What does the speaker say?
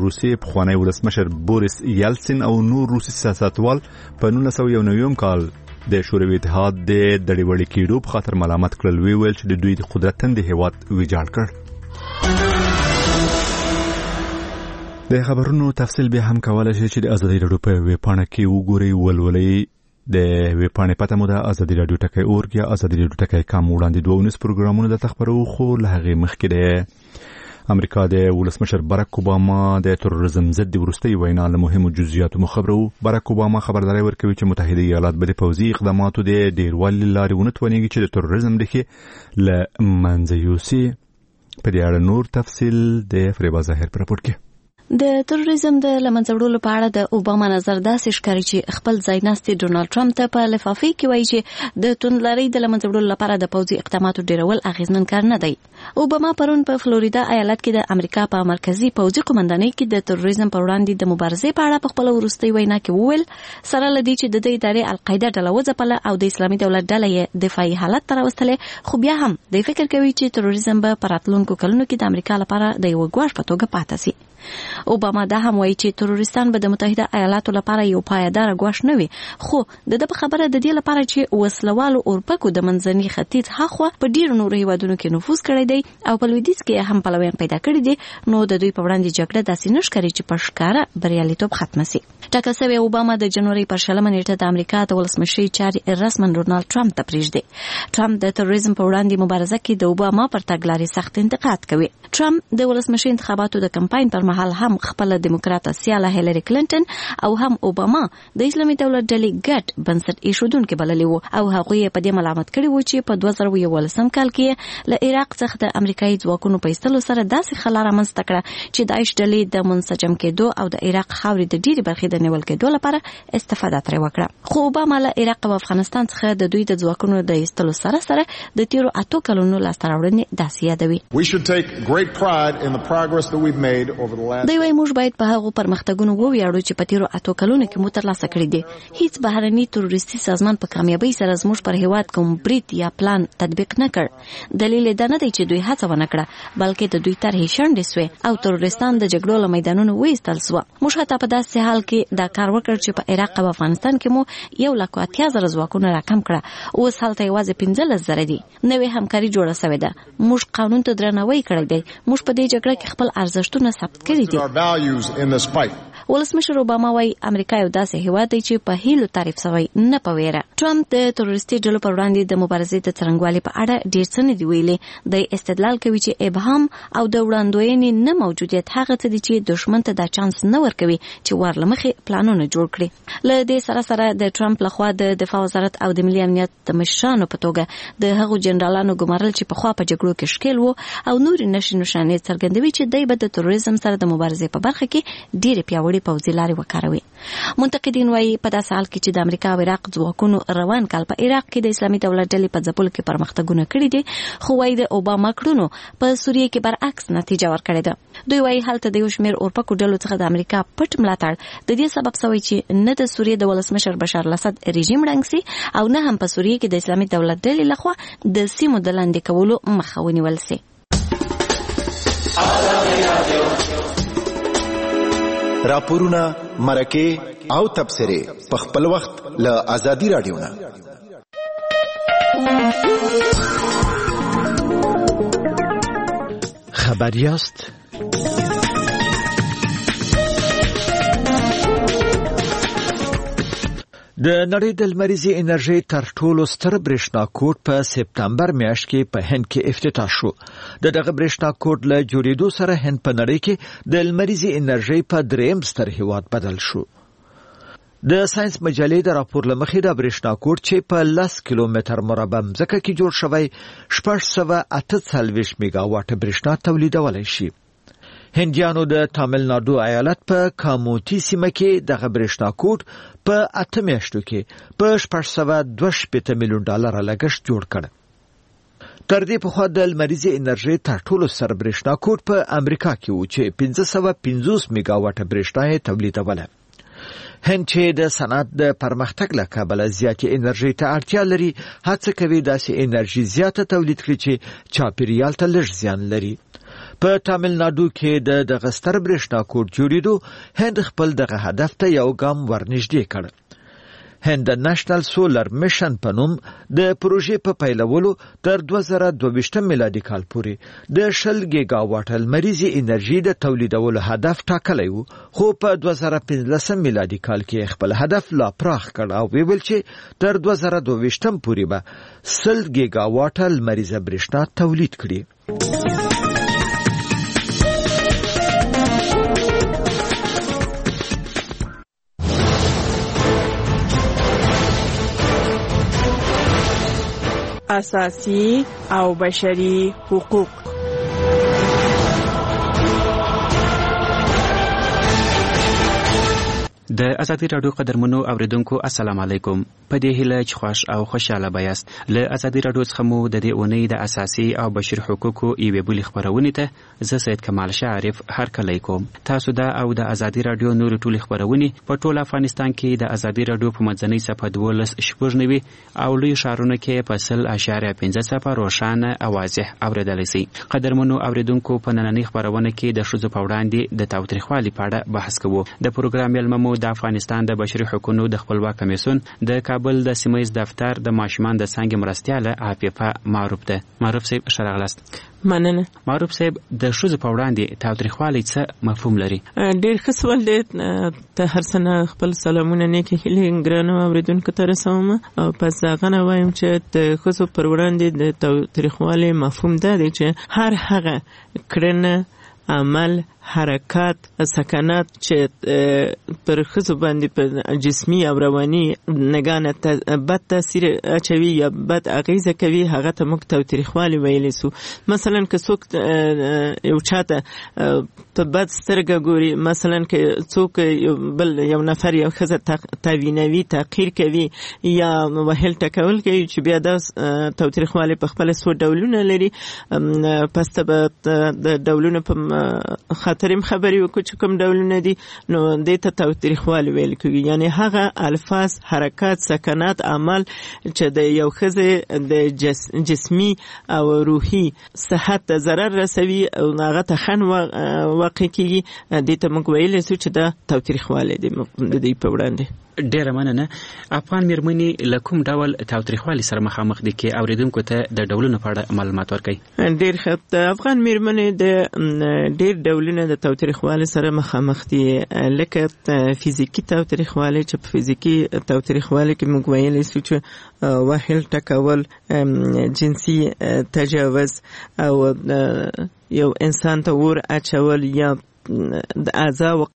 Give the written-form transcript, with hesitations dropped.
روسیې پخوانی ولسمشر بوریس یلسین او نور روسي سیاستوال په 1991 کال د شوروي اتحاد د دړیوړې کېدو په خاطر ملامت کړل. ویل چې د دوی د قدرت تند هیواد ویجاړ کړ. د خبرونو تفصیل به هم کولای شي چې د ازادي راډیو په ویبپاڼه کې وګورئ. ولولئ د ویبپاڼې پته مو ده ازادي راډیو ټکی اورګ یا ازادي راډیو ټکی کام. وړاندې 2 پروګرامونه د خبرو خو له هغې مخکې د امریکا د ولسمشر باراک اوباما د تروریزم ضد وروستۍ وینا له مهمو جزئیاتو مخبرو. باراک اوباما خبرداري ورکوي چې متحده ایالات به د پوځي اقداماتو د ډیروالي لارې ونه توانیږي چې د تروریزم ریښې له منځه یوسي. په دې اړه نور تفصیل د فریبا ظاهر پر راپور کې. د تروریزم د لمنځوړلو په اړه د اوباما نظر داسې ښکاري چې خپل ځایناستي ډونالد ټرمپ ته په لفافه کې وایي چې د توندلارۍ د لمنځوړلو لپاره د پوځي اقداماتو ډیرول اغیزمن کار نه دی. اوباما پرون په فلوریدا ایالت کې د امریکا په مرکزی پوځي قومندانۍ کې د تروریزم پر وړاندې د مبارزې په اړه په خپل وروستۍ وینا کې وویل سره لدی چې د دې ادارې القاعده ډله وځپله او د اسلامي دولت ډله یې دفاعي حالت ته راوستله، خو بیا هم د فکر کوي چې تروریزم به په راتلونکو کلونو کې د امریکا لپاره د یو ګواښ په توګه پاتې شي. اوباما دا هم وایي چې تروریستان به د متحده ایالاتو لپاره یو پایدار ګواښ نه وي، خو د خبره د دې لپاره چې وسلوالو اورپکو د منځني ختیځ هاخوا په ډیرو نورو هیوادونو کې نفوذ کړی دی او په لویدیځ کې هم پلویان پیدا کړي دي، نو د دوی په وړاندې جګړه داسې نشکري چې په ښکاره بریالیتوب ختم شي. ټاکل شوی اوباما د جنوري پر 20 نیټه د امریکا د ولسمشرۍ چارې رسمن ډونالد ټرمپ ته پریږدي. ټرمپ د تروریزم په وړاندې مبارزه کې د اوباما پر تګلارې سخت انتقاد کوي. ټرمپ د ولسمشرۍ انتخاباتو د کمپاین پر مهال هم خپل دیموکراټه سیاله هیلری کلینټن او هم اوباما د اسلامي دولت ډلې ګډ بنسټ ایښودونکي بللي وو او هغه یې په دې ملامت کړي وو چې په 2011 کال کې له عراق څخه د امریکایي ځواکونو په ایستلو سره داسې خلا رامنځته کړه چې داعش ډلې د منسجم کېدو او د عراق خاورې د ډېرې برخې د نیول کېدو لپاره استفاده ترې وکړه. خو اوباما له عراق او افغانستان څخه د دوی د ځواکونو د ایستلو سره سره د تیرو 8 کلونو لاسته راوړنې داسې یادوي. دوی وايي موږ باید په هغو پرمختګونو وویاړو چې په تیرو 8 کلونو کې مو ترلاسه کړي دي. هیڅ بهرني تروریستي سازمان په کامیابۍ سره زموږ پر هیواد کوم برید یا پلان تطبیق نه کړ. دلیل دا نه دی چې دوی هڅه ونه کړه، بلکې د دوی طرحې شنډې سوې او تروریستان د جګړو له میدانونو وایستل سوه. موږ حتی په داسې حال کې دا کار وکړ چې په عراق او افغانستان کې مو 1,80,000 ځواکونه راکم کړه. اوس هلته یوازې 15,000 دي. نوې همکاري جوړه شوې ده. موږ قانون ته درناوی کړی دی. موږ په دې جګړه کې خپل ارزښتونه ثبت کړي دي. ولسمشر اوباما وايي امریکا یو داسې هیواد دی چې په هیلو تعریف شوی نه په ویره. ټرمپ د تروریستي ډلو پر وړاندې د مبارزې د څرنګوالي په اړه ډېر څه نه دی ویلي. د استدلال کوي چې ابهام او د وړاندوینې نه موجودیت هغه څه دي چې دښمن ته دا چانس نه ورکوي چې ورلمخې پلانونه جوړ کړي. له دې سره سره د ټرمپ لخوا د دفاع وزارت او د ملي امنیت د مشرانو په توګه د هغو جنرالانو ګمارل چې پخوا په جګړو کې ښکیل وو او نور نشي نشانې څرګندوي چې دوی به د تروریزم سره د مبارزې په برخه کې ډېرې پیاوړې پوځي لارې وکاروي. منتقدین وايي په داسې حال کې چې د امریکا او عراق ځواکونو روان کال په عراق کې د اسلامي دولت ډلې په ځپلو کې پرمختګونه کړي دي، خو وايي د اوباما کړنو په سوریه کې برعکس نتیجه ورکړې ده. دوی وايي هلته د یو شمېر اورپکو ډلو څخه د امریکا پټ ملاتړ د دې سبب شوی چې نه د سوریه د ولسمشر بشار الاسد رژیم ړنګ سي او نه هم په سوریه کې د اسلامي دولت ډلې لخوا د سیمو د لاندې کولو مخه ونیول سي. راپورونه، مرکې او تبصرې په خپل وخت له آزادي راډیو نه. خبر یاست؟ د نړۍ د لمریزې انرژۍ تر ټولو ستر برېښنا کوټ په سپتمبر میاشت کې په هند کې افتتاح شو. دغه برېښنا کوټ له جوړېدو سره هند په نړۍ کې د لمریزې انرژۍ په 3م ستر هیواد بدل شو. د ساينس مجلې د راپور لمخې د برېښنا کوټ چې په 10 کیلومتر مربع ځمکه کې جوړ شوی 648 میگا واټ برېښنا تولیدولای شي. هندیانو د تامل ناډو ایالت په کاموتی سیمه کې د برېښنا کوټ په 8 میاشتو کې په 622 میلیون ډالر لګښت جوړ کړ. تر دې پخوا د لمریزې انرژۍ تر ټولو ستر برېښنا کوټ په امریکا کې و چې 550 میگا واټ برېښنا یې تولیدوله. هند چې د صنعت د پرمختګ له کبله زیاتې انرژۍ ته اړتیا لري، هڅه کوي داسې انرژي زیاته تولید کړي چې چاپیریال ته لږ زیان لري. په تامل ناډو کې د دغه ستر برېښنا کوټ جوړېدو هند خپل دغه هدف ته یو ګام ورنږدې کړ. هند د نېشنل سولر میشن په نوم د پروژې په پیلولو تر 2022 میلادي کال پورې د 10 ګیګاواټ لمریزې انرژي د تولیدولو هدف ټاکلی و، خو په 2015 میلادي کال کې خپل هدف لا پراخ کړ او ویل چې تر 2022 پورې به 10 ګیګاواټ لمریزه برېښنا تولید کړي. اساسي او بشري حقوق. د ازادي راډیو قدرمنو اوریدونکو السلام علیکم. په دې هیله چې خوښ او خوشاله بایاست. له ازادي راډیو څخه مو د دې اونۍ د اساسي او بشري حقوقو یوې بلې خبرونې ته زه سید کمال شعرف هرکلی کوم. تاسو دا او د ازادي راډیو نور ټولې خبرونې په ټول افغانستان کې د ازادي راډیو په منځنۍ صفحه 12.9 او لوی ښارونو کې په 0.15 صفحه روښانه او واضح اوریدلی شئ. قدرمنو اوریدونکو په نننۍ خبرونه کې د ښځو په وړاندې د تاوتریخوالي په اړه بحث کوو. د پروګرام مېلمه د افغانستان د بشري حقوقو د خپلواک کمیسیون د کابل د سیمه ییز دفتر د ماشومان د څانګې مرستیاله عفیفه معروف ده. معروف صاحب ښه راغلاست. مننه. معروف صاحب د ښځو په وړاندې تاوتریخوالي څه مفهوم لري؟ ډېر ښه سوال دی. ته هر څه نه خپل سلامونه نیکې هیلې ګرانو اوریدونکو ته رسوم او پس هغه نه وایم چې د ښځو پر وړاندې د تاوتریخوالي مفهوم دا دی چې هر هغه کړنه، عمل، حرکات، سکنات چې پر ښځو باندې په جسمي او رواني نګاه بد تاثیر اچوي یا بد اغیزه کوي، هغه ته موږ تاوتریخوالي ویلی سو. مثلا که څوک یو چاته په بد سترګه ګوري، مثلا که څوک یو نفر یو ښځه تاوینوي، تحقیر کوي یا وهل ټکول کوي، چې بیا دا تاوتریخوالي په خپل څو ډولونه لري. پس ته به د ډولونو په خاطریم خبرې وکړو چې کوم ډولونه دي، نو دې ته تاوتریخوالي ویل کېږي. یعنی هغه الفاظ، حرکات، سکنات، عمل چې د یو ښځې د جسمي او روحي صحت ته ضرر رسوي او هغه ته خنډ واقع کېږي، دې ته موږ ویلی سو چې دا تاوتریخوالی دی د دوی په وړاندې. ډیره مننه. افغان میرمنې له کوم ډول تاوتریخوالي سره مخامخ دي کې اوریدونکو ته د ډولونو په اړه معلومات ورکړئ؟ ډیر ښه. د افغان میرمنې د ډیر ډولونه د تاوتریخوالي سره مخامخ دي، لکه فزیکي تاوتریخوالي چې په فزیکي تاوتریخوالي کې موږ ویلی سو چې وهل ټکول، جنسي تجاوز او یو انسان ته اور اچول یا د اعضاء